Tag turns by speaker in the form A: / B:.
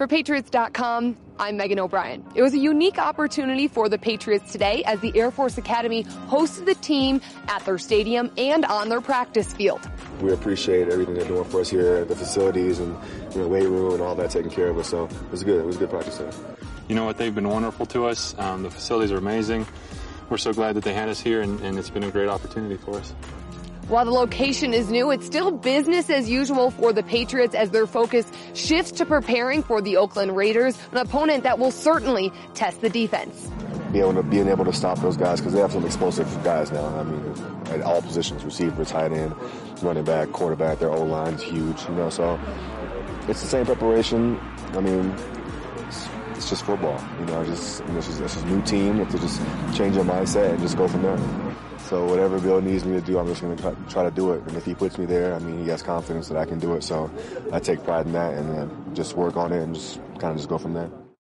A: For Patriots.com, I'm Megan O'Brien. It was a unique opportunity for the Patriots today as the Air Force Academy hosted the team at their stadium and on their practice field.
B: We appreciate everything they're doing for us here at the facilities and weight room and all that taking care of us. So it was good. It was a good practice today.
C: You know what? They've been wonderful to us. The facilities are amazing. We're so glad that they had us here, and it's been a great opportunity for us.
A: While the location is new, it's still business as usual for the Patriots as their focus shifts to preparing for the Oakland Raiders, an opponent that will certainly test the defense.
B: Being able to stop those guys because they have some explosive guys now. I mean, at all positions, receiver, tight end, running back, quarterback, their O-line's huge, so it's the same preparation. I mean, it's just football, it's just a new team. You have to just change your mindset and just go from there. So whatever Bill needs me to do, I'm just going to try to do it. And if he puts me there, he has confidence that I can do it. So I take pride in that and then just work on it and just kind of just go from there.